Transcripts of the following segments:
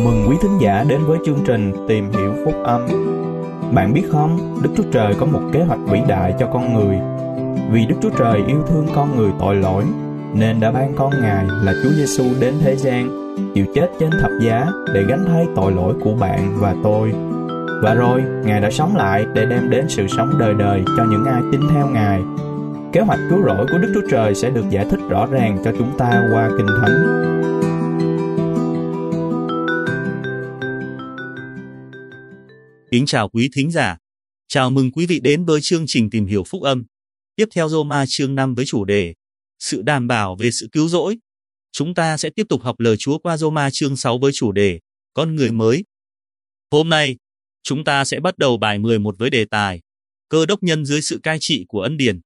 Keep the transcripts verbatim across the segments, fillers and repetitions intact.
mừng quý thính giả đến với chương trình Tìm Hiểu Phúc Âm. Bạn biết không, Đức Chúa Trời có một kế hoạch vĩ đại cho con người. Vì Đức Chúa Trời yêu thương con người tội lỗi, nên đã ban con Ngài là Chúa Giêsu đến thế gian, chịu chết trên thập giá để gánh thay tội lỗi của bạn và tôi. Và rồi, Ngài đã sống lại để đem đến sự sống đời đời cho những ai tin theo Ngài. Kế hoạch cứu rỗi của Đức Chúa Trời sẽ được giải thích rõ ràng cho chúng ta qua Kinh Thánh. Kính chào quý thính giả. Chào mừng quý vị đến với chương trình Tìm Hiểu Phúc Âm. Tiếp theo Roma chương năm với chủ đề Sự đảm bảo về sự cứu rỗi. Chúng ta sẽ tiếp tục học lời Chúa qua Roma chương sáu với chủ đề Con người mới. Hôm nay, chúng ta sẽ bắt đầu bài mười một với đề tài Cơ đốc nhân dưới sự cai trị của ân điển.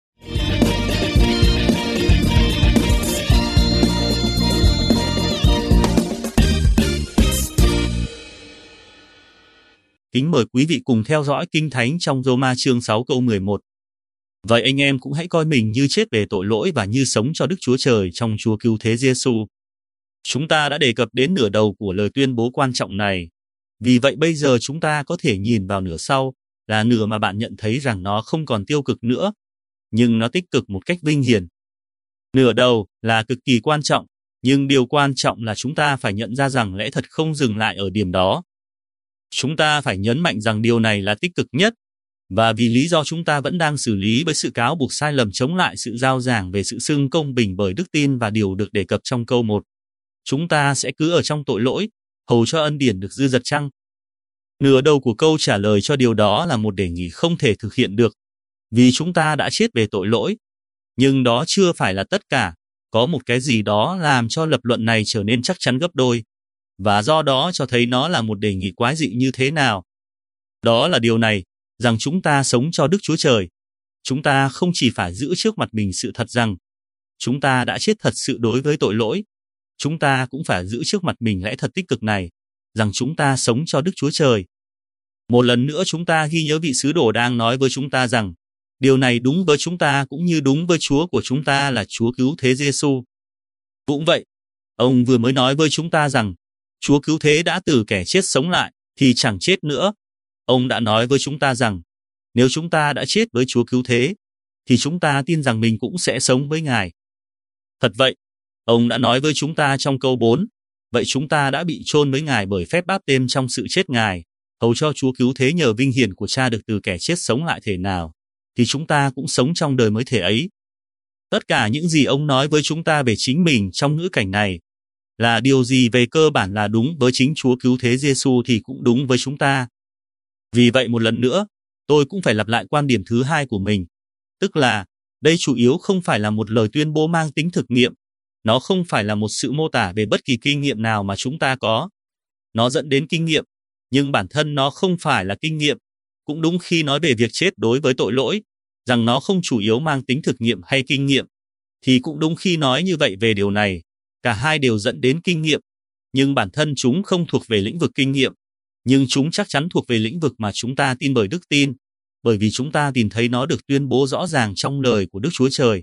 Kính mời quý vị cùng theo dõi Kinh Thánh trong Roma chương sáu câu mười một. Vậy anh em cũng hãy coi mình như chết về tội lỗi và như sống cho Đức Chúa Trời trong Chúa Cứu Thế Giêsu. Chúng ta đã đề cập đến nửa đầu của lời tuyên bố quan trọng này. Vì vậy bây giờ chúng ta có thể nhìn vào nửa sau, là nửa mà bạn nhận thấy rằng nó không còn tiêu cực nữa, nhưng nó tích cực một cách vinh hiển. Nửa đầu là cực kỳ quan trọng, nhưng điều quan trọng là chúng ta phải nhận ra rằng lẽ thật không dừng lại ở điểm đó. Chúng ta phải nhấn mạnh rằng điều này là tích cực nhất, và vì lý do chúng ta vẫn đang xử lý với sự cáo buộc sai lầm chống lại sự giao giảng về sự xưng công bình bởi đức tin và điều được đề cập trong câu một. Chúng ta sẽ cứ ở trong tội lỗi, hầu cho ân điển được dư dật chăng? Nửa đầu của câu trả lời cho điều đó là một đề nghị không thể thực hiện được, vì chúng ta đã chết về tội lỗi. Nhưng đó chưa phải là tất cả, có một cái gì đó làm cho lập luận này trở nên chắc chắn gấp đôi. Và do đó cho thấy nó là một đề nghị quái dị như thế nào. Đó là điều này, rằng chúng ta sống cho Đức Chúa Trời. Chúng ta không chỉ phải giữ trước mặt mình sự thật rằng chúng ta đã chết thật sự đối với tội lỗi. Chúng ta cũng phải giữ trước mặt mình lẽ thật tích cực này, rằng chúng ta sống cho Đức Chúa Trời. Một lần nữa chúng ta ghi nhớ vị sứ đồ đang nói với chúng ta rằng điều này đúng với chúng ta cũng như đúng với Chúa của chúng ta là Chúa Cứu Thế Giêsu. Cũng vậy, ông vừa mới nói với chúng ta rằng Chúa Cứu Thế đã từ kẻ chết sống lại, thì chẳng chết nữa. Ông đã nói với chúng ta rằng, nếu chúng ta đã chết với Chúa Cứu Thế, thì chúng ta tin rằng mình cũng sẽ sống với Ngài. Thật vậy, ông đã nói với chúng ta trong câu bốn, vậy chúng ta đã bị chôn với Ngài bởi phép báp têm trong sự chết Ngài, hầu cho Chúa Cứu Thế nhờ vinh hiển của Cha được từ kẻ chết sống lại thể nào, thì chúng ta cũng sống trong đời mới thể ấy. Tất cả những gì ông nói với chúng ta về chính mình trong ngữ cảnh này, là điều gì về cơ bản là đúng với chính Chúa Cứu Thế Giêsu thì cũng đúng với chúng ta. Vì vậy một lần nữa, tôi cũng phải lặp lại quan điểm thứ hai của mình, tức là đây chủ yếu không phải là một lời tuyên bố mang tính thực nghiệm, nó không phải là một sự mô tả về bất kỳ kinh nghiệm nào mà chúng ta có. Nó dẫn đến kinh nghiệm, nhưng bản thân nó không phải là kinh nghiệm, cũng đúng khi nói về việc chết đối với tội lỗi, rằng nó không chủ yếu mang tính thực nghiệm hay kinh nghiệm, thì cũng đúng khi nói như vậy về điều này. Cả hai đều dẫn đến kinh nghiệm, nhưng bản thân chúng không thuộc về lĩnh vực kinh nghiệm, nhưng chúng chắc chắn thuộc về lĩnh vực mà chúng ta tin bởi đức tin, bởi vì chúng ta tìm thấy nó được tuyên bố rõ ràng trong lời của Đức Chúa Trời.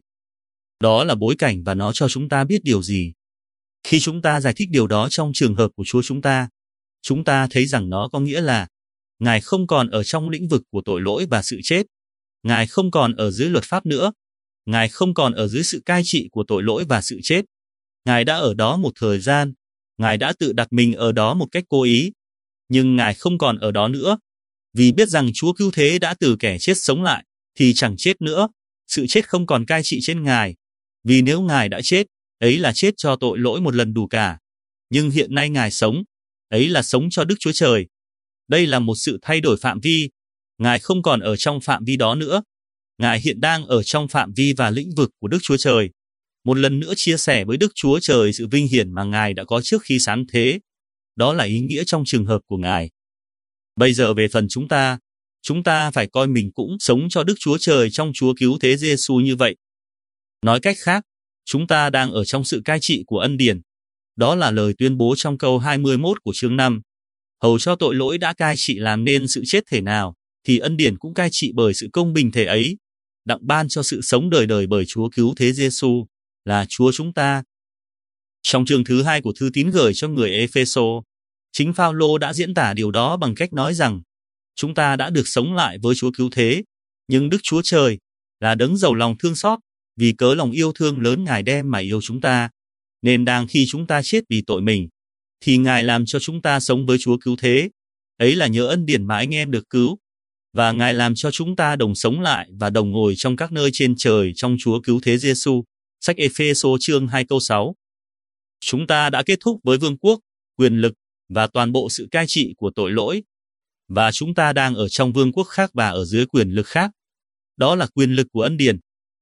Đó là bối cảnh và nó cho chúng ta biết điều gì. Khi chúng ta giải thích điều đó trong trường hợp của Chúa chúng ta, chúng ta thấy rằng nó có nghĩa là Ngài không còn ở trong lĩnh vực của tội lỗi và sự chết. Ngài không còn ở dưới luật pháp nữa. Ngài không còn ở dưới sự cai trị của tội lỗi và sự chết. Ngài đã ở đó một thời gian, Ngài đã tự đặt mình ở đó một cách cố ý, nhưng Ngài không còn ở đó nữa, vì biết rằng Chúa Cứu Thế đã từ kẻ chết sống lại, thì chẳng chết nữa, sự chết không còn cai trị trên Ngài, vì nếu Ngài đã chết, ấy là chết cho tội lỗi một lần đủ cả, nhưng hiện nay Ngài sống, ấy là sống cho Đức Chúa Trời. Đây là một sự thay đổi phạm vi, Ngài không còn ở trong phạm vi đó nữa, Ngài hiện đang ở trong phạm vi và lĩnh vực của Đức Chúa Trời. Một lần nữa chia sẻ với Đức Chúa Trời sự vinh hiển mà Ngài đã có trước khi sáng thế. Đó là ý nghĩa trong trường hợp của Ngài. Bây giờ về phần chúng ta, chúng ta phải coi mình cũng sống cho Đức Chúa Trời trong Chúa Cứu Thế Giêsu như vậy. Nói cách khác, chúng ta đang ở trong sự cai trị của ân điển. Đó là lời tuyên bố trong câu hai mươi mốt của chương năm. Hầu cho tội lỗi đã cai trị làm nên sự chết thể nào, thì ân điển cũng cai trị bởi sự công bình thể ấy, đặng ban cho sự sống đời đời bởi Chúa Cứu Thế Giêsu là Chúa chúng ta. Trong chương thứ hai của thư tín gửi cho người Ê-phê-sô, Chính Phaolô đã diễn tả điều đó bằng cách nói rằng chúng ta đã được sống lại với Chúa cứu thế, nhưng Đức Chúa Trời là đấng giàu lòng thương xót, vì cớ lòng yêu thương lớn Ngài đem mà yêu chúng ta, nên đang khi chúng ta chết vì tội mình, thì Ngài làm cho chúng ta sống với Chúa cứu thế. Ấy là nhờ ân điển mà anh em được cứu, và Ngài làm cho chúng ta đồng sống lại và đồng ngồi trong các nơi trên trời trong Chúa cứu thế Giêsu. Sách Ê-phê-sô chương hai câu sáu. Chúng ta đã kết thúc với vương quốc, quyền lực và toàn bộ sự cai trị của tội lỗi, và chúng ta đang ở trong vương quốc khác và ở dưới quyền lực khác. Đó là quyền lực của ân điển.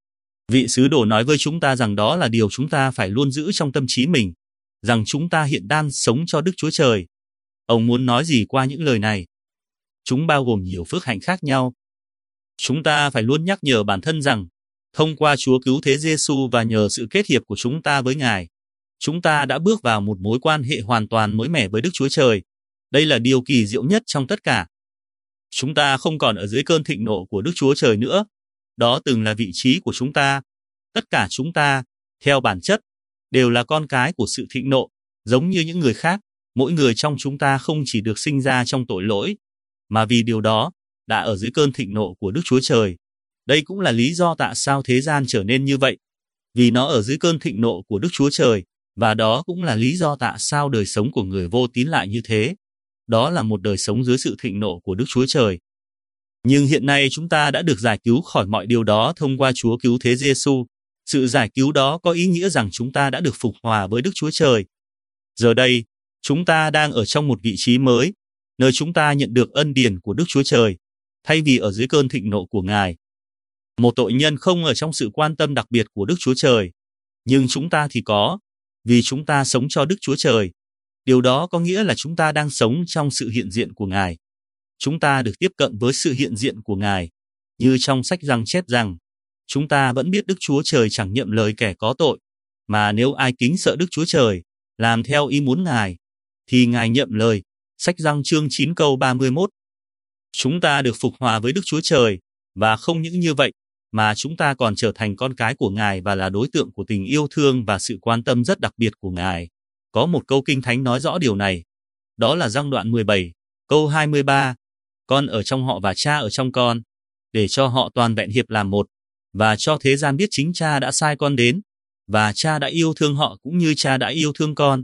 Vị sứ đồ nói với chúng ta rằng đó là điều chúng ta phải luôn giữ trong tâm trí mình, rằng chúng ta hiện đang sống cho Đức Chúa Trời. Ông muốn nói gì qua những lời này? Chúng bao gồm nhiều phước hạnh khác nhau. Chúng ta phải luôn nhắc nhở bản thân rằng, thông qua Chúa cứu thế Giêsu và nhờ sự kết hiệp của chúng ta với Ngài, chúng ta đã bước vào một mối quan hệ hoàn toàn mới mẻ với Đức Chúa Trời. Đây là điều kỳ diệu nhất trong tất cả. Chúng ta không còn ở dưới cơn thịnh nộ của Đức Chúa Trời nữa. Đó từng là vị trí của chúng ta. Tất cả chúng ta, theo bản chất, đều là con cái của sự thịnh nộ, giống như những người khác. Mỗi người trong chúng ta không chỉ được sinh ra trong tội lỗi, mà vì điều đó, đã ở dưới cơn thịnh nộ của Đức Chúa Trời. Đây cũng là lý do tại sao thế gian trở nên như vậy, vì nó ở dưới cơn thịnh nộ của Đức Chúa Trời, và đó cũng là lý do tại sao đời sống của người vô tín lại như thế. Đó là một đời sống dưới sự thịnh nộ của Đức Chúa Trời. Nhưng hiện nay chúng ta đã được giải cứu khỏi mọi điều đó thông qua Chúa cứu thế Giêsu. Sự giải cứu đó có ý nghĩa rằng chúng ta đã được phục hòa với Đức Chúa Trời. Giờ đây, chúng ta đang ở trong một vị trí mới, nơi chúng ta nhận được ân điển của Đức Chúa Trời, thay vì ở dưới cơn thịnh nộ của Ngài. Một tội nhân không ở trong sự quan tâm đặc biệt của Đức Chúa Trời, nhưng chúng ta thì có, vì chúng ta sống cho Đức Chúa Trời. Điều đó có nghĩa là chúng ta đang sống trong sự hiện diện của Ngài. Chúng ta được tiếp cận với sự hiện diện của Ngài, như trong sách Giăng chép rằng, chúng ta vẫn biết Đức Chúa Trời chẳng nhậm lời kẻ có tội, mà nếu ai kính sợ Đức Chúa Trời, làm theo ý muốn Ngài, thì Ngài nhậm lời. Sách Giăng chương chín câu ba mươi mốt. Chúng ta được phục hòa với Đức Chúa Trời, và không những như vậy, mà chúng ta còn trở thành con cái của Ngài và là đối tượng của tình yêu thương và sự quan tâm rất đặc biệt của Ngài. Có một câu Kinh Thánh nói rõ điều này. Đó là Giăng đoạn mười bảy, câu hai mươi ba. Con ở trong họ và Cha ở trong con, để cho họ toàn vẹn hiệp làm một, và cho thế gian biết chính Cha đã sai con đến, và Cha đã yêu thương họ cũng như Cha đã yêu thương con.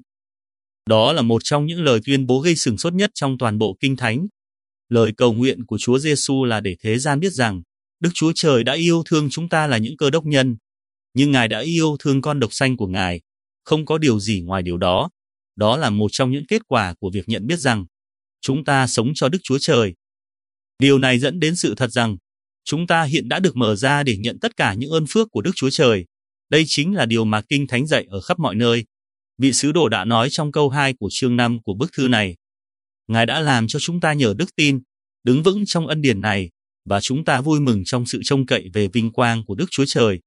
Đó là một trong những lời tuyên bố gây sửng sốt nhất trong toàn bộ Kinh Thánh. Lời cầu nguyện của Chúa Giêsu là để thế gian biết rằng Đức Chúa Trời đã yêu thương chúng ta là những cơ đốc nhân, nhưng Ngài đã yêu thương con độc sanh của Ngài. Không có điều gì ngoài điều đó. Đó là một trong những kết quả của việc nhận biết rằng chúng ta sống cho Đức Chúa Trời. Điều này dẫn đến sự thật rằng chúng ta hiện đã được mở ra để nhận tất cả những ơn phước của Đức Chúa Trời. Đây chính là điều mà Kinh Thánh dạy ở khắp mọi nơi. Vị sứ đồ đã nói trong câu hai của chương năm của bức thư này. Ngài đã làm cho chúng ta nhờ đức tin, đứng vững trong ân điển này, và chúng ta vui mừng trong sự trông cậy về vinh quang của Đức Chúa Trời.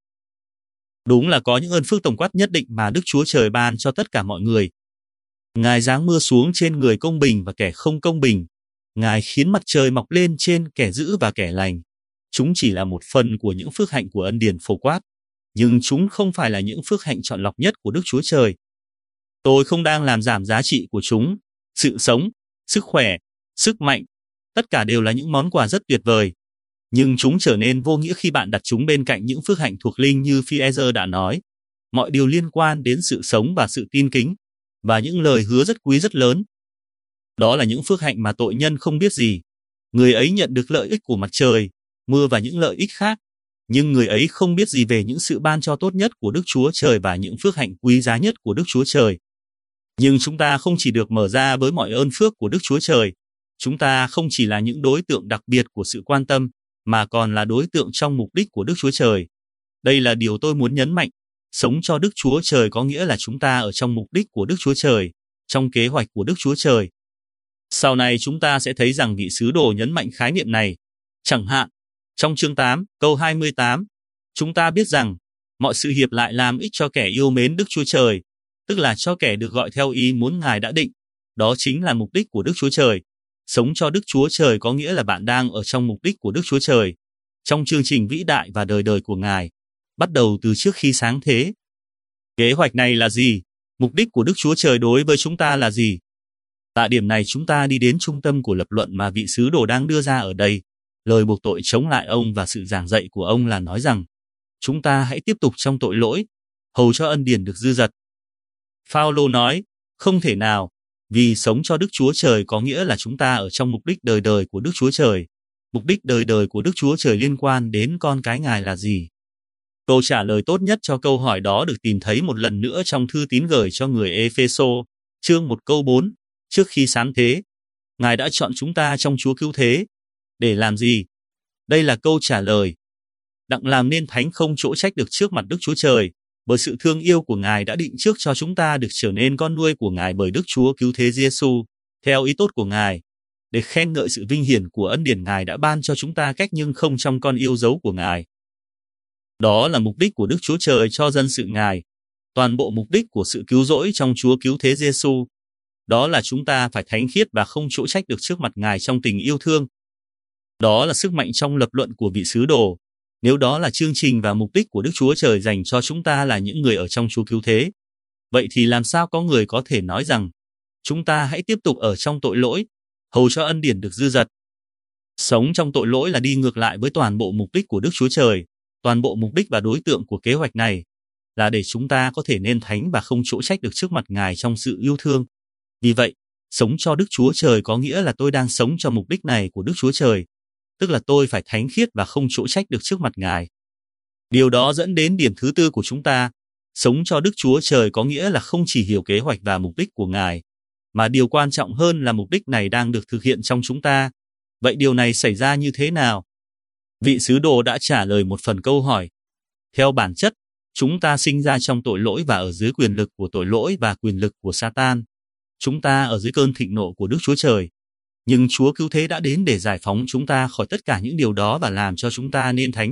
Đúng là có những ơn phước tổng quát nhất định mà Đức Chúa Trời ban cho tất cả mọi người. Ngài giáng mưa xuống trên người công bình và kẻ không công bình. Ngài khiến mặt trời mọc lên trên kẻ dữ và kẻ lành. Chúng chỉ là một phần của những phước hạnh của ân điển phổ quát, nhưng chúng không phải là những phước hạnh chọn lọc nhất của Đức Chúa Trời. Tôi không đang làm giảm giá trị của chúng. Sự sống, sức khỏe, sức mạnh, tất cả đều là những món quà rất tuyệt vời. Nhưng chúng trở nên vô nghĩa khi bạn đặt chúng bên cạnh những phước hạnh thuộc linh như Phi-e-rơ đã nói. Mọi điều liên quan đến sự sống và sự tin kính, và những lời hứa rất quý rất lớn. Đó là những phước hạnh mà tội nhân không biết gì. Người ấy nhận được lợi ích của mặt trời, mưa và những lợi ích khác, nhưng người ấy không biết gì về những sự ban cho tốt nhất của Đức Chúa Trời và những phước hạnh quý giá nhất của Đức Chúa Trời. Nhưng chúng ta không chỉ được mở ra với mọi ơn phước của Đức Chúa Trời. Chúng ta không chỉ là những đối tượng đặc biệt của sự quan tâm, mà còn là đối tượng trong mục đích của Đức Chúa Trời. Đây là điều tôi muốn nhấn mạnh. Sống cho Đức Chúa Trời có nghĩa là chúng ta ở trong mục đích của Đức Chúa Trời, trong kế hoạch của Đức Chúa Trời. Sau này chúng ta sẽ thấy rằng vị sứ đồ nhấn mạnh khái niệm này. Chẳng hạn, trong chương tám, câu hai mươi tám, chúng ta biết rằng mọi sự hiệp lại làm ích cho kẻ yêu mến Đức Chúa Trời, tức là cho kẻ được gọi theo ý muốn Ngài đã định. Đó chính là mục đích của Đức Chúa Trời. Sống cho Đức Chúa Trời có nghĩa là bạn đang ở trong mục đích của Đức Chúa Trời, trong chương trình vĩ đại và đời đời của Ngài, bắt đầu từ trước khi sáng thế. Kế hoạch này là gì? Mục đích của Đức Chúa Trời đối với chúng ta là gì? Tại điểm này chúng ta đi đến trung tâm của lập luận mà vị sứ đồ đang đưa ra ở đây. Lời buộc tội chống lại ông và sự giảng dạy của ông là nói rằng chúng ta hãy tiếp tục trong tội lỗi, hầu cho ân điển được dư dật. Phao-lô nói, không thể nào, vì sống cho Đức Chúa Trời có nghĩa là chúng ta ở trong mục đích đời đời của Đức Chúa Trời. Mục đích đời đời của Đức Chúa Trời liên quan đến con cái Ngài là gì? Câu trả lời tốt nhất cho câu hỏi đó được tìm thấy một lần nữa trong thư tín gửi cho người Ê-phê-sô, chương một câu bốn. Trước khi sáng thế, Ngài đã chọn chúng ta trong Chúa cứu thế. Để làm gì? Đây là câu trả lời. Đặng làm nên thánh không chỗ trách được trước mặt Đức Chúa Trời, bởi sự thương yêu của Ngài đã định trước cho chúng ta được trở nên con nuôi của Ngài bởi Đức Chúa cứu thế Giê-xu, theo ý tốt của Ngài, để khen ngợi sự vinh hiển của ân điển Ngài đã ban cho chúng ta cách nhưng không trong con yêu dấu của Ngài. Đó là mục đích của Đức Chúa Trời cho dân sự Ngài, toàn bộ mục đích của sự cứu rỗi trong Chúa cứu thế Giê-xu. Đó là chúng ta phải thánh khiết và không chỗ trách được trước mặt Ngài trong tình yêu thương. Đó là sức mạnh trong lập luận của vị sứ đồ. Nếu đó là chương trình và mục đích của Đức Chúa Trời dành cho chúng ta là những người ở trong Chúa cứu thế, vậy thì làm sao có người có thể nói rằng chúng ta hãy tiếp tục ở trong tội lỗi, hầu cho ân điển được dư dật? Sống trong tội lỗi là đi ngược lại với toàn bộ mục đích của Đức Chúa Trời. Toàn bộ mục đích và đối tượng của kế hoạch này là để chúng ta có thể nên thánh và không chỗ trách được trước mặt Ngài trong sự yêu thương. Vì vậy, sống cho Đức Chúa Trời có nghĩa là tôi đang sống cho mục đích này của Đức Chúa Trời, tức là tôi phải thánh khiết và không chỗ trách được trước mặt Ngài. Điều đó dẫn đến điểm thứ tư của chúng ta. Sống cho Đức Chúa Trời có nghĩa là không chỉ hiểu kế hoạch và mục đích của Ngài, mà điều quan trọng hơn là mục đích này đang được thực hiện trong chúng ta. Vậy điều này xảy ra như thế nào? Vị sứ đồ đã trả lời một phần câu hỏi. Theo bản chất, chúng ta sinh ra trong tội lỗi và ở dưới quyền lực của tội lỗi và quyền lực của Satan. Chúng ta ở dưới cơn thịnh nộ của Đức Chúa Trời. Nhưng Chúa cứu thế đã đến để giải phóng chúng ta khỏi tất cả những điều đó và làm cho chúng ta nên thánh.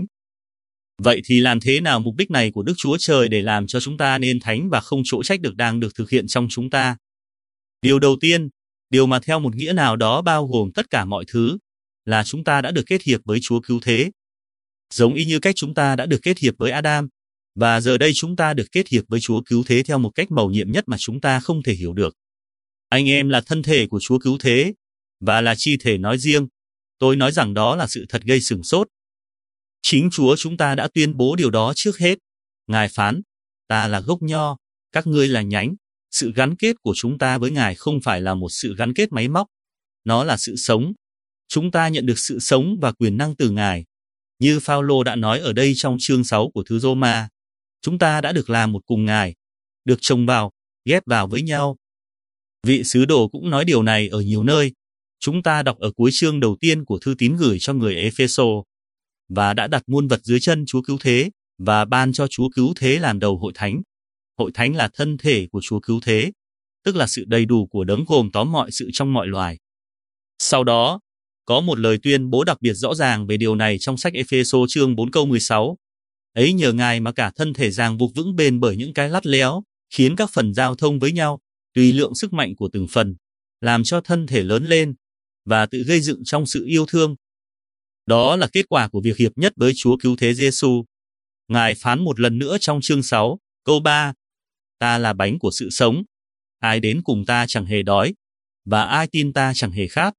Vậy thì làm thế nào mục đích này của Đức Chúa Trời để làm cho chúng ta nên thánh và không chỗ trách được đang được thực hiện trong chúng ta? Điều đầu tiên, điều mà theo một nghĩa nào đó bao gồm tất cả mọi thứ, là chúng ta đã được kết hiệp với Chúa cứu thế. Giống y như cách chúng ta đã được kết hiệp với Adam, và giờ đây chúng ta được kết hiệp với Chúa cứu thế theo một cách mầu nhiệm nhất mà chúng ta không thể hiểu được. Anh em là thân thể của Chúa cứu thế, và là chi thể nói riêng. Tôi nói rằng đó là sự thật gây sửng sốt. Chính Chúa chúng ta đã tuyên bố điều đó trước hết. Ngài phán, ta là gốc nho, các ngươi là nhánh. Sự gắn kết của chúng ta với Ngài không phải là một sự gắn kết máy móc. Nó là sự sống. Chúng ta nhận được sự sống và quyền năng từ Ngài. Như Phao-lô đã nói ở đây trong chương sáu của thư Rô-ma, chúng ta đã được làm một cùng Ngài, được chồng vào, ghép vào với nhau. Vị sứ đồ cũng nói điều này ở nhiều nơi. Chúng ta đọc ở cuối chương đầu tiên của thư tín gửi cho người Ê-phê-sô, và đã đặt muôn vật dưới chân Chúa cứu thế, và ban cho Chúa cứu thế làm đầu hội thánh. Hội thánh là thân thể của Chúa cứu thế, tức là sự đầy đủ của đấng gồm tóm mọi sự trong mọi loài. Sau đó, có một lời tuyên bố đặc biệt rõ ràng về điều này trong sách Ê-phê-sô chương bốn câu mười sáu. Ấy nhờ Ngài mà cả thân thể ràng buộc vững bền bởi những cái lắt léo, khiến các phần giao thông với nhau, tùy lượng sức mạnh của từng phần, làm cho thân thể lớn lên, và tự gây dựng trong sự yêu thương. Đó là kết quả của việc hiệp nhất với Chúa cứu thế Giê-xu. Ngài phán một lần nữa trong chương sáu, câu ba. Ta là bánh của sự sống. Ai đến cùng ta chẳng hề đói, và ai tin ta chẳng hề khát.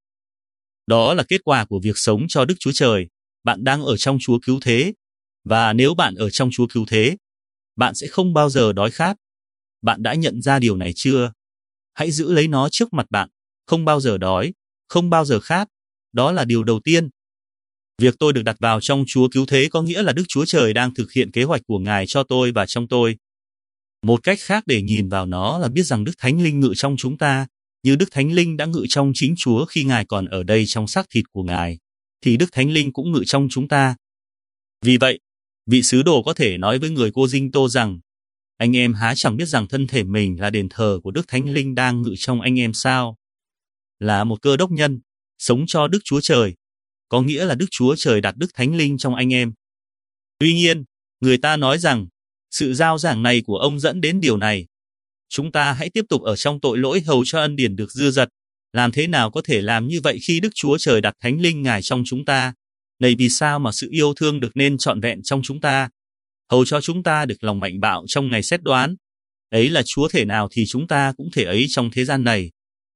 Đó là kết quả của việc sống cho Đức Chúa Trời. Bạn đang ở trong Chúa cứu thế, và nếu bạn ở trong Chúa cứu thế, bạn sẽ không bao giờ đói khát. Bạn đã nhận ra điều này chưa? Hãy giữ lấy nó trước mặt bạn. Không bao giờ đói, không bao giờ khát. Đó là điều đầu tiên. Việc tôi được đặt vào trong Chúa cứu thế có nghĩa là Đức Chúa Trời đang thực hiện kế hoạch của Ngài cho tôi và trong tôi. Một cách khác để nhìn vào nó là biết rằng Đức Thánh Linh ngự trong chúng ta, như Đức Thánh Linh đã ngự trong chính Chúa khi Ngài còn ở đây trong xác thịt của Ngài, thì Đức Thánh Linh cũng ngự trong chúng ta. Vì vậy, vị sứ đồ có thể nói với người Cô Dinh Tô rằng, anh em há chẳng biết rằng thân thể mình là đền thờ của Đức Thánh Linh đang ngự trong anh em sao? Là một cơ đốc nhân, sống cho Đức Chúa Trời, có nghĩa là Đức Chúa Trời đặt Đức Thánh Linh trong anh em. Tuy nhiên, người ta nói rằng, sự giao giảng này của ông dẫn đến điều này. Chúng ta hãy tiếp tục ở trong tội lỗi hầu cho ân điển được dư dật. Làm thế nào có thể làm như vậy khi Đức Chúa Trời đặt Thánh Linh Ngài trong chúng ta? Này vì sao mà sự yêu thương được nên trọn vẹn trong chúng ta? Hầu cho chúng ta được lòng mạnh bạo trong ngày xét đoán. Ấy là Chúa thể nào thì chúng ta cũng thể ấy trong thế gian này.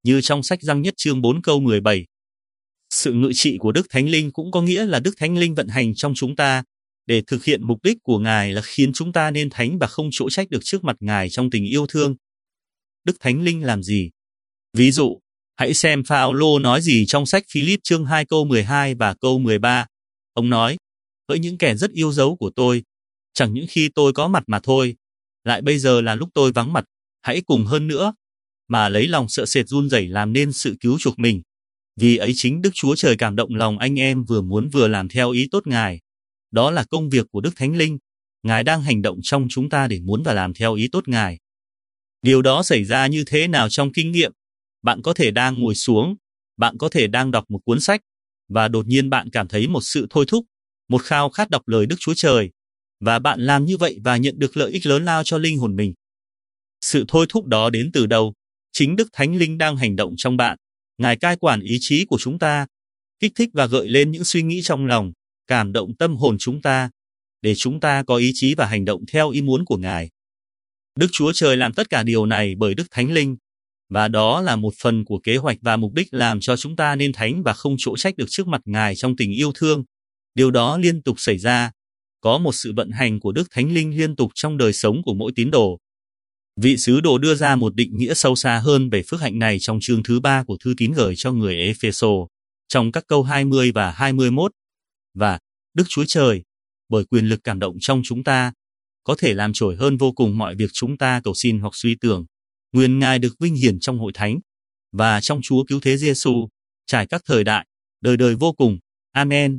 như trong sách Răng Nhất chương bốn câu mười bảy. Sự ngự trị của Đức Thánh Linh cũng có nghĩa là Đức Thánh Linh vận hành trong chúng ta để thực hiện mục đích của Ngài là khiến chúng ta nên thánh và không chỗ trách được trước mặt Ngài trong tình yêu thương. Đức Thánh Linh làm gì? Ví dụ, hãy xem Phao-lô nói gì trong sách Philip chương hai câu mười hai và câu mười ba. Ông nói, hỡi những kẻ rất yêu dấu của tôi, chẳng những khi tôi có mặt mà thôi, lại bây giờ là lúc tôi vắng mặt, hãy cùng hơn nữa, mà lấy lòng sợ sệt run rẩy làm nên sự cứu chuộc mình. Vì ấy chính Đức Chúa Trời cảm động lòng anh em vừa muốn vừa làm theo ý tốt Ngài. Đó là công việc của Đức Thánh Linh. Ngài đang hành động trong chúng ta để muốn và làm theo ý tốt Ngài. Điều đó xảy ra như thế nào trong kinh nghiệm? Bạn có thể đang ngồi xuống, bạn có thể đang đọc một cuốn sách, và đột nhiên bạn cảm thấy một sự thôi thúc, một khao khát đọc lời Đức Chúa Trời, và bạn làm như vậy và nhận được lợi ích lớn lao cho linh hồn mình. Sự thôi thúc đó đến từ đâu? Chính Đức Thánh Linh đang hành động trong bạn. Ngài cai quản ý chí của chúng ta, kích thích và gợi lên những suy nghĩ trong lòng, cảm động tâm hồn chúng ta, để chúng ta có ý chí và hành động theo ý muốn của Ngài. Đức Chúa Trời làm tất cả điều này bởi Đức Thánh Linh, và đó là một phần của kế hoạch và mục đích làm cho chúng ta nên thánh và không chỗ trách được trước mặt Ngài trong tình yêu thương. Điều đó liên tục xảy ra. Có một sự vận hành của Đức Thánh Linh liên tục trong đời sống của mỗi tín đồ. Vị sứ đồ đưa ra một định nghĩa sâu xa hơn về phước hạnh này trong chương thứ ba của thư tín gửi cho người Ê-phê-sô, trong các câu hai mươi và hai mươi mốt. Và Đức Chúa Trời, bởi quyền lực cảm động trong chúng ta, có thể làm trội hơn vô cùng mọi việc chúng ta cầu xin hoặc suy tưởng. Nguyện Ngài được vinh hiển trong hội thánh và trong Chúa Cứu Thế Giê-xu, trải các thời đại, đời đời vô cùng. Amen.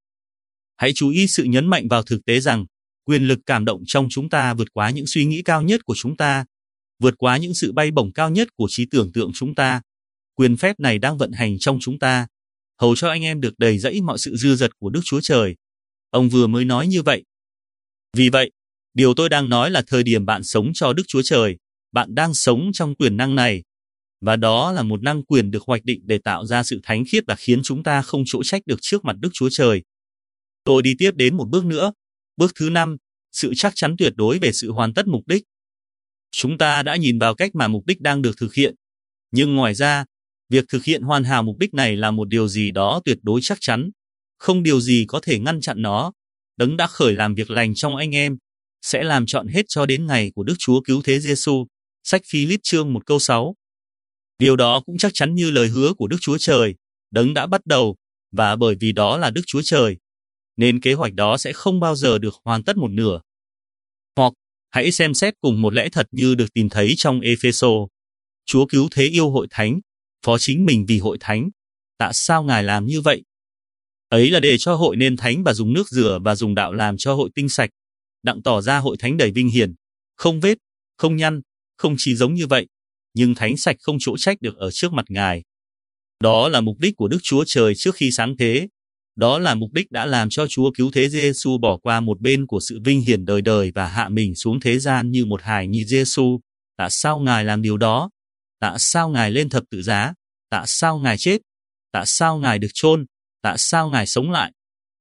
Hãy chú ý sự nhấn mạnh vào thực tế rằng, quyền lực cảm động trong chúng ta vượt quá những suy nghĩ cao nhất của chúng ta, vượt quá những sự bay bổng cao nhất của trí tưởng tượng chúng ta. Quyền phép này đang vận hành trong chúng ta, hầu cho anh em được đầy dẫy mọi sự dư dật của Đức Chúa Trời. Ông vừa mới nói như vậy. Vì vậy, điều tôi đang nói là thời điểm bạn sống cho Đức Chúa Trời, bạn đang sống trong quyền năng này, và đó là một năng quyền được hoạch định để tạo ra sự thánh khiết và khiến chúng ta không chỗ trách được trước mặt Đức Chúa Trời. Tôi đi tiếp đến một bước nữa, bước thứ năm, sự chắc chắn tuyệt đối về sự hoàn tất mục đích. Chúng ta đã nhìn vào cách mà mục đích đang được thực hiện, nhưng ngoài ra, việc thực hiện hoàn hảo mục đích này là một điều gì đó tuyệt đối chắc chắn, không điều gì có thể ngăn chặn nó. Đấng đã khởi làm việc lành trong anh em, sẽ làm trọn hết cho đến ngày của Đức Chúa Cứu Thế Giê-xu, sách Philip chương một câu sáu. Điều đó cũng chắc chắn như lời hứa của Đức Chúa Trời, Đấng đã bắt đầu, và bởi vì đó là Đức Chúa Trời, nên kế hoạch đó sẽ không bao giờ được hoàn tất một nửa. Hoặc, hãy xem xét cùng một lẽ thật như được tìm thấy trong Ê-phê-sô. Chúa Cứu Thế yêu hội thánh, phó chính mình vì hội thánh. Tại sao Ngài làm như vậy? Ấy là để cho hội nên thánh và dùng nước rửa và dùng đạo làm cho hội tinh sạch, đặng tỏ ra hội thánh đầy vinh hiển, không vết, không nhăn, không chỉ giống như vậy, nhưng thánh sạch không chỗ trách được ở trước mặt Ngài. Đó là mục đích của Đức Chúa Trời trước khi sáng thế. Đó là mục đích đã làm cho Chúa Cứu Thế Giê-xu bỏ qua một bên của sự vinh hiển đời đời và hạ mình xuống thế gian như một hài nhi Giê-xu. Tại sao Ngài làm điều đó? Tại sao Ngài lên thập tự giá? Tại sao Ngài chết? Tại sao Ngài được chôn? Tại sao Ngài sống lại?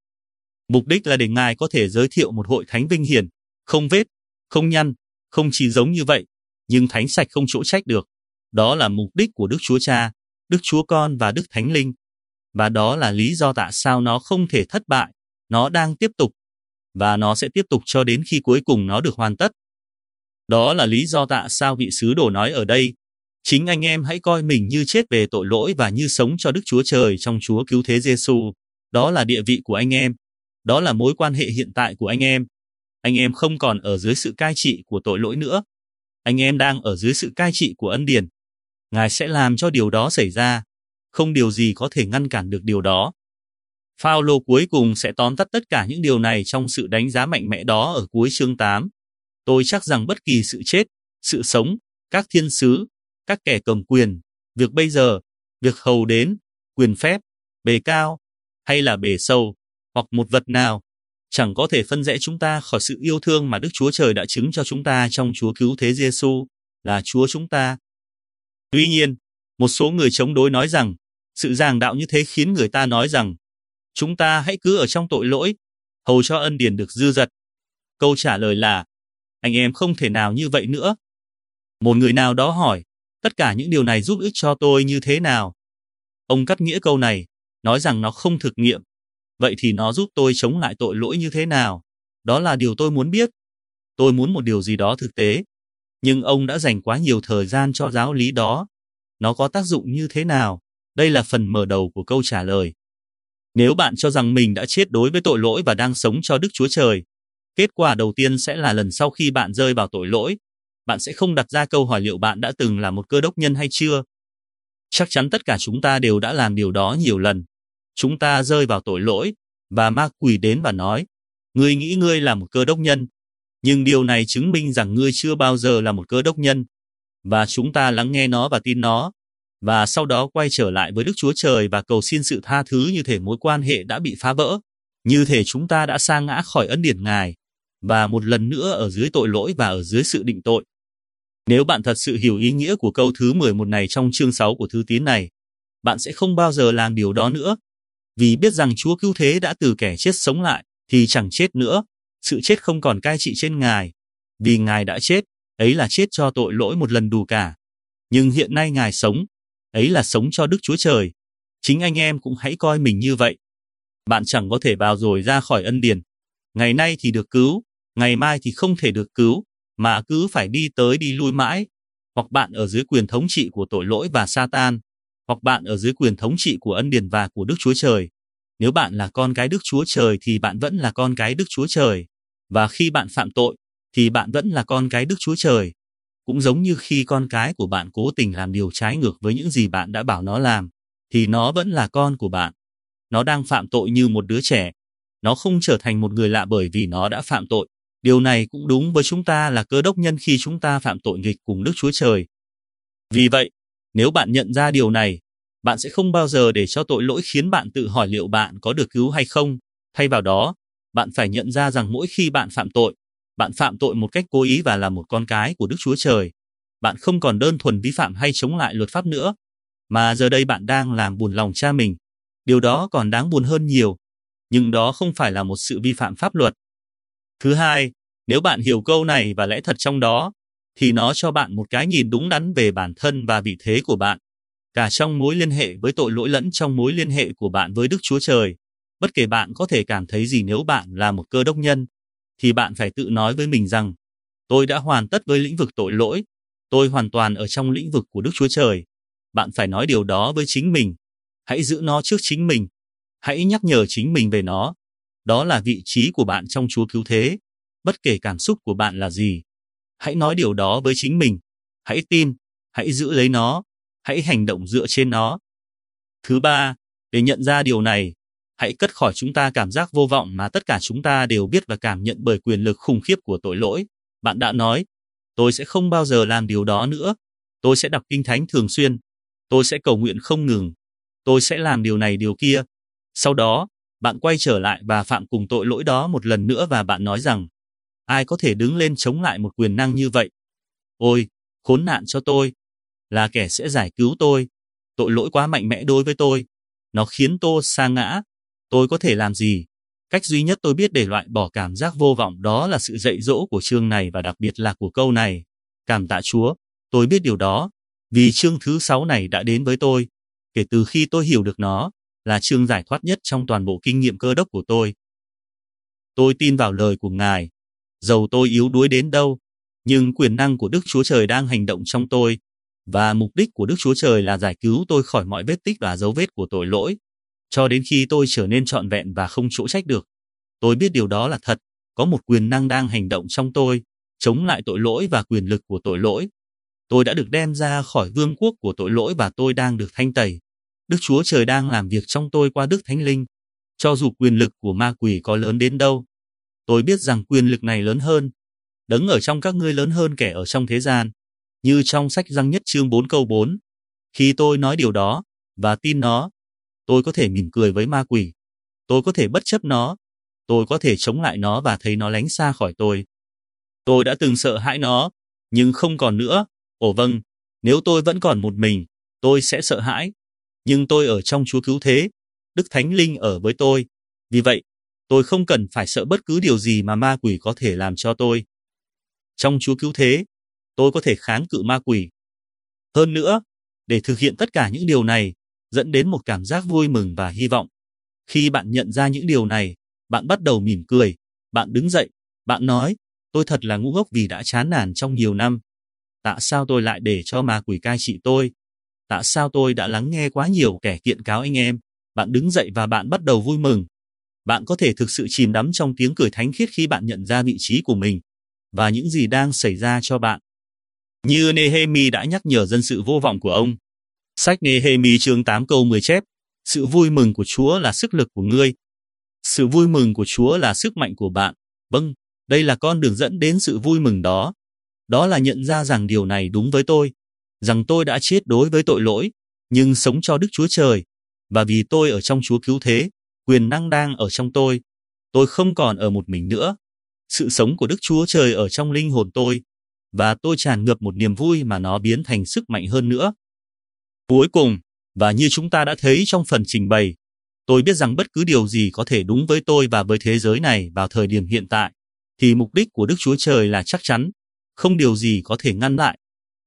Mục đích là để Ngài có thể giới thiệu một hội thánh vinh hiển, không vết, không nhăn, không chỉ giống như vậy, nhưng thánh sạch không chỗ trách được. Đó là mục đích của Đức Chúa Cha, Đức Chúa Con và Đức Thánh Linh. Và đó là lý do tại sao nó không thể thất bại, nó đang tiếp tục, và nó sẽ tiếp tục cho đến khi cuối cùng nó được hoàn tất. Đó là lý do tại sao vị sứ đồ nói ở đây, chính anh em hãy coi mình như chết về tội lỗi và như sống cho Đức Chúa Trời trong Chúa Cứu Thế Giê-xu. Đó là địa vị của anh em, đó là mối quan hệ hiện tại của anh em. Anh em không còn ở dưới sự cai trị của tội lỗi nữa. Anh em đang ở dưới sự cai trị của ân điển. Ngài sẽ làm cho điều đó xảy ra. Không điều gì có thể ngăn cản được điều đó. Phao-lô cuối cùng sẽ tóm tắt tất cả những điều này trong sự đánh giá mạnh mẽ đó ở cuối chương tám. Tôi chắc rằng bất kỳ sự chết, sự sống, các thiên sứ, các kẻ cầm quyền, việc bây giờ, việc hầu đến, quyền phép, bề cao, hay là bề sâu, hoặc một vật nào, chẳng có thể phân rẽ chúng ta khỏi sự yêu thương mà Đức Chúa Trời đã chứng cho chúng ta trong Chúa Cứu Thế Giê-xu, là Chúa chúng ta. Tuy nhiên, một số người chống đối nói rằng, sự giảng đạo như thế khiến người ta nói rằng, chúng ta hãy cứ ở trong tội lỗi, hầu cho ân điển được dư dật. Câu trả lời là, anh em không thể nào như vậy nữa. Một người nào đó hỏi, Tất cả những điều này giúp ích cho tôi như thế nào? Ông cắt nghĩa câu này, nói rằng nó không thực nghiệm. Vậy thì nó giúp tôi chống lại tội lỗi như thế nào? Đó là điều tôi muốn biết. Tôi muốn một điều gì đó thực tế. Nhưng ông đã dành quá nhiều thời gian cho giáo lý đó. Nó có tác dụng như thế nào? Đây là phần mở đầu của câu trả lời. Nếu bạn cho rằng mình đã chết đối với tội lỗi và đang sống cho Đức Chúa Trời, kết quả đầu tiên sẽ là lần sau khi bạn rơi vào tội lỗi, bạn sẽ không đặt ra câu hỏi liệu bạn đã từng là một cơ đốc nhân hay chưa. Chắc chắn tất cả chúng ta đều đã làm điều đó nhiều lần. Chúng ta rơi vào tội lỗi, và ma quỷ đến và nói, ngươi nghĩ ngươi là một cơ đốc nhân, nhưng điều này chứng minh rằng ngươi chưa bao giờ là một cơ đốc nhân. Và chúng ta lắng nghe nó và tin nó, và sau đó quay trở lại với Đức Chúa Trời và cầu xin sự tha thứ như thể mối quan hệ đã bị phá vỡ, như thể chúng ta đã sa ngã khỏi ân điển Ngài, và một lần nữa ở dưới tội lỗi và ở dưới sự định tội. Nếu bạn thật sự hiểu ý nghĩa của câu thứ mười một này trong chương sáu của thư tín này, bạn sẽ không bao giờ làm điều đó nữa, vì biết rằng Chúa Cứu Thế đã từ kẻ chết sống lại, thì chẳng chết nữa, sự chết không còn cai trị trên Ngài, vì Ngài đã chết, ấy là chết cho tội lỗi một lần đủ cả. Nhưng hiện nay Ngài sống, ấy là sống cho Đức Chúa Trời. Chính anh em cũng hãy coi mình như vậy. Bạn chẳng có thể vào rồi ra khỏi ân điển. Ngày nay thì được cứu, ngày mai thì không thể được cứu, mà cứ phải đi tới đi lui mãi. Hoặc bạn ở dưới quyền thống trị của tội lỗi và Satan, hoặc bạn ở dưới quyền thống trị của ân điển và của Đức Chúa Trời. Nếu bạn là con cái Đức Chúa Trời thì bạn vẫn là con cái Đức Chúa Trời. Và khi bạn phạm tội, thì bạn vẫn là con cái Đức Chúa Trời. Cũng giống như khi con cái của bạn cố tình làm điều trái ngược với những gì bạn đã bảo nó làm, thì nó vẫn là con của bạn. Nó đang phạm tội như một đứa trẻ. Nó không trở thành một người lạ bởi vì nó đã phạm tội. Điều này cũng đúng với chúng ta là cơ đốc nhân khi chúng ta phạm tội nghịch cùng Đức Chúa Trời. Vì vậy, nếu bạn nhận ra điều này, bạn sẽ không bao giờ để cho tội lỗi khiến bạn tự hỏi liệu bạn có được cứu hay không. Thay vào đó, bạn phải nhận ra rằng mỗi khi bạn phạm tội, bạn phạm tội một cách cố ý và là một con cái của Đức Chúa Trời. Bạn không còn đơn thuần vi phạm hay chống lại luật pháp nữa, mà giờ đây bạn đang làm buồn lòng cha mình. Điều đó còn đáng buồn hơn nhiều, nhưng đó không phải là một sự vi phạm pháp luật. Thứ hai, nếu bạn hiểu câu này và lẽ thật trong đó, thì nó cho bạn một cái nhìn đúng đắn về bản thân và vị thế của bạn, cả trong mối liên hệ với tội lỗi lẫn trong mối liên hệ của bạn với Đức Chúa Trời. Bất kể bạn có thể cảm thấy gì nếu bạn là một cơ đốc nhân, thì bạn phải tự nói với mình rằng, tôi đã hoàn tất với lĩnh vực tội lỗi, tôi hoàn toàn ở trong lĩnh vực của Đức Chúa Trời. Bạn phải nói điều đó với chính mình, hãy giữ nó trước chính mình, hãy nhắc nhở chính mình về nó. Đó là vị trí của bạn trong Chúa Cứu Thế, bất kể cảm xúc của bạn là gì. Hãy nói điều đó với chính mình, hãy tin, hãy giữ lấy nó, hãy hành động dựa trên nó. Thứ ba, để nhận ra điều này, hãy cất khỏi chúng ta cảm giác vô vọng mà tất cả chúng ta đều biết và cảm nhận bởi quyền lực khủng khiếp của tội lỗi. Bạn đã nói, tôi sẽ không bao giờ làm điều đó nữa, tôi sẽ đọc Kinh Thánh thường xuyên, tôi sẽ cầu nguyện không ngừng, tôi sẽ làm điều này điều kia. Sau đó, bạn quay trở lại và phạm cùng tội lỗi đó một lần nữa và bạn nói rằng, ai có thể đứng lên chống lại một quyền năng như vậy? Ôi, khốn nạn cho tôi, là kẻ sẽ giải cứu tôi, tội lỗi quá mạnh mẽ đối với tôi, nó khiến tôi sa ngã, tôi có thể làm gì? Cách duy nhất tôi biết để loại bỏ cảm giác vô vọng đó là sự dạy dỗ của chương này và đặc biệt là của câu này. Cảm tạ Chúa, tôi biết điều đó, vì chương thứ sáu này đã đến với tôi, kể từ khi tôi hiểu được nó, là chương giải thoát nhất trong toàn bộ kinh nghiệm cơ đốc của tôi. Tôi tin vào lời của Ngài, dầu tôi yếu đuối đến đâu, nhưng quyền năng của Đức Chúa Trời đang hành động trong tôi, và mục đích của Đức Chúa Trời là giải cứu tôi khỏi mọi vết tích và dấu vết của tội lỗi, cho đến khi tôi trở nên trọn vẹn và không chỗ trách được. Tôi biết điều đó là thật, có một quyền năng đang hành động trong tôi, chống lại tội lỗi và quyền lực của tội lỗi. Tôi đã được đem ra khỏi vương quốc của tội lỗi và tôi đang được thanh tẩy. Đức Chúa Trời đang làm việc trong tôi qua Đức Thánh Linh, cho dù quyền lực của ma quỷ có lớn đến đâu. Tôi biết rằng quyền lực này lớn hơn, đấng ở trong các ngươi lớn hơn kẻ ở trong thế gian, như trong sách Giăng nhất chương bốn câu bốn. Khi tôi nói điều đó, và tin nó, tôi có thể mỉm cười với ma quỷ, tôi có thể bất chấp nó, tôi có thể chống lại nó và thấy nó lánh xa khỏi tôi. Tôi đã từng sợ hãi nó, nhưng không còn nữa. Ồ vâng, nếu tôi vẫn còn một mình, tôi sẽ sợ hãi. Nhưng tôi ở trong Chúa Cứu Thế, Đức Thánh Linh ở với tôi. Vì vậy, tôi không cần phải sợ bất cứ điều gì mà ma quỷ có thể làm cho tôi. Trong Chúa Cứu Thế, tôi có thể kháng cự ma quỷ. Hơn nữa, để thực hiện tất cả những điều này, dẫn đến một cảm giác vui mừng và hy vọng. Khi bạn nhận ra những điều này, bạn bắt đầu mỉm cười, bạn đứng dậy, bạn nói, tôi thật là ngu ngốc vì đã chán nản trong nhiều năm. Tại sao tôi lại để cho ma quỷ cai trị tôi? Tại sao tôi đã lắng nghe quá nhiều kẻ kiện cáo anh em? Bạn đứng dậy và bạn bắt đầu vui mừng. Bạn có thể thực sự chìm đắm trong tiếng cười thánh khiết khi bạn nhận ra vị trí của mình và những gì đang xảy ra cho bạn. Như Nehemi đã nhắc nhở dân sự vô vọng của ông. Sách Nehemi chương tám câu mười chép, sự vui mừng của Chúa là sức lực của ngươi. Sự vui mừng của Chúa là sức mạnh của bạn. Vâng, đây là con đường dẫn đến sự vui mừng đó. Đó là nhận ra rằng điều này đúng với tôi, rằng tôi đã chết đối với tội lỗi, nhưng sống cho Đức Chúa Trời. Và vì tôi ở trong Chúa cứu thế, quyền năng đang ở trong tôi. Tôi không còn ở một mình nữa. Sự sống của Đức Chúa Trời ở trong linh hồn tôi, và tôi tràn ngập một niềm vui mà nó biến thành sức mạnh hơn nữa. Cuối cùng, và như chúng ta đã thấy trong phần trình bày, tôi biết rằng bất cứ điều gì có thể đúng với tôi và với thế giới này vào thời điểm hiện tại, thì mục đích của Đức Chúa Trời là chắc chắn, không điều gì có thể ngăn lại.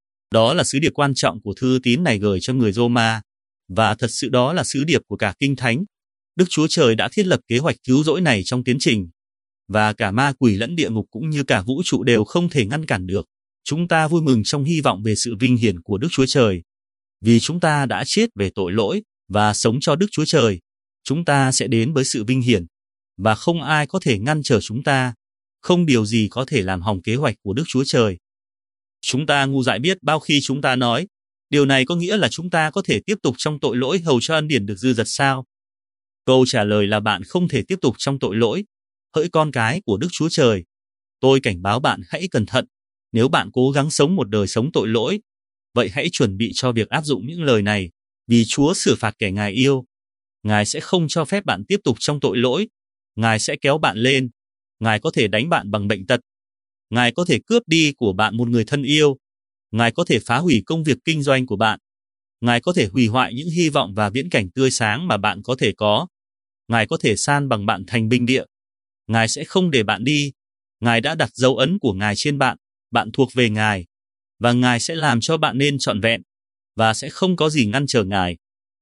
Đó là sứ điệp quan trọng của thư tín này gửi cho người Roma, và thật sự đó là sứ điệp của cả Kinh Thánh. Đức Chúa Trời đã thiết lập kế hoạch cứu rỗi này trong tiến trình, và cả ma quỷ lẫn địa ngục cũng như cả vũ trụ đều không thể ngăn cản được. Chúng ta vui mừng trong hy vọng về sự vinh hiển của Đức Chúa Trời. Vì chúng ta đã chết về tội lỗi và sống cho Đức Chúa Trời, chúng ta sẽ đến với sự vinh hiển, và không ai có thể ngăn trở chúng ta. Không điều gì có thể làm hỏng kế hoạch của Đức Chúa Trời. Chúng ta ngu dại biết bao khi chúng ta nói, điều này có nghĩa là chúng ta có thể tiếp tục trong tội lỗi hầu cho ân điển được dư dật sao? Câu trả lời là bạn không thể tiếp tục trong tội lỗi, hỡi con cái của Đức Chúa Trời. Tôi cảnh báo bạn hãy cẩn thận, nếu bạn cố gắng sống một đời sống tội lỗi, vậy hãy chuẩn bị cho việc áp dụng những lời này, vì Chúa xử phạt kẻ Ngài yêu. Ngài sẽ không cho phép bạn tiếp tục trong tội lỗi, Ngài sẽ kéo bạn lên, Ngài có thể đánh bạn bằng bệnh tật, Ngài có thể cướp đi của bạn một người thân yêu, Ngài có thể phá hủy công việc kinh doanh của bạn, Ngài có thể hủy hoại những hy vọng và viễn cảnh tươi sáng mà bạn có thể có, Ngài có thể san bằng bạn thành binh địa, Ngài sẽ không để bạn đi, Ngài đã đặt dấu ấn của Ngài trên bạn, bạn thuộc về Ngài, và Ngài sẽ làm cho bạn nên trọn vẹn, và sẽ không có gì ngăn trở Ngài.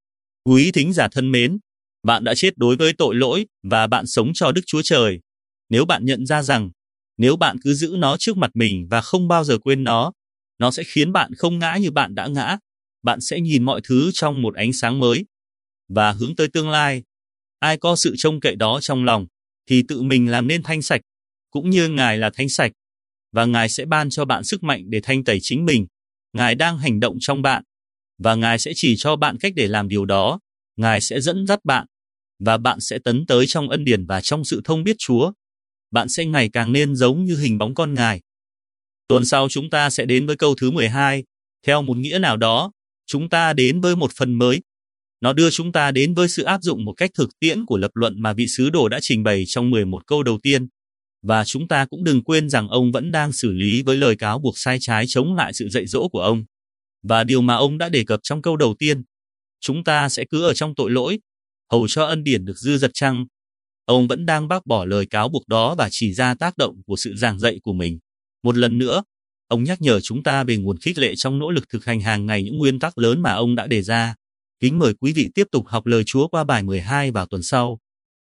Quý thính giả thân mến, bạn đã chết đối với tội lỗi và bạn sống cho Đức Chúa Trời. Nếu bạn nhận ra rằng, nếu bạn cứ giữ nó trước mặt mình và không bao giờ quên nó, nó sẽ khiến bạn không ngã như bạn đã ngã. Bạn sẽ nhìn mọi thứ trong một ánh sáng mới và hướng tới tương lai. Ai có sự trông cậy đó trong lòng, thì tự mình làm nên thanh sạch, cũng như Ngài là thanh sạch, và Ngài sẽ ban cho bạn sức mạnh để thanh tẩy chính mình. Ngài đang hành động trong bạn, và Ngài sẽ chỉ cho bạn cách để làm điều đó. Ngài sẽ dẫn dắt bạn, và bạn sẽ tấn tới trong ân điển và trong sự thông biết Chúa. Bạn sẽ ngày càng nên giống như hình bóng con Ngài. Tuần sau chúng ta sẽ đến với câu thứ mười hai. Theo một nghĩa nào đó, chúng ta đến với một phần mới. Nó đưa chúng ta đến với sự áp dụng một cách thực tiễn của lập luận mà vị sứ đồ đã trình bày trong mười một câu đầu tiên. Và chúng ta cũng đừng quên rằng ông vẫn đang xử lý với lời cáo buộc sai trái chống lại sự dạy dỗ của ông. Và điều mà ông đã đề cập trong câu đầu tiên, chúng ta sẽ cứ ở trong tội lỗi, hầu cho ân điển được dư dật chăng? Ông vẫn đang bác bỏ lời cáo buộc đó và chỉ ra tác động của sự giảng dạy của mình. Một lần nữa, ông nhắc nhở chúng ta về nguồn khích lệ trong nỗ lực thực hành hàng ngày những nguyên tắc lớn mà ông đã đề ra. Kính mời quý vị tiếp tục học lời Chúa qua bài mười hai vào tuần sau.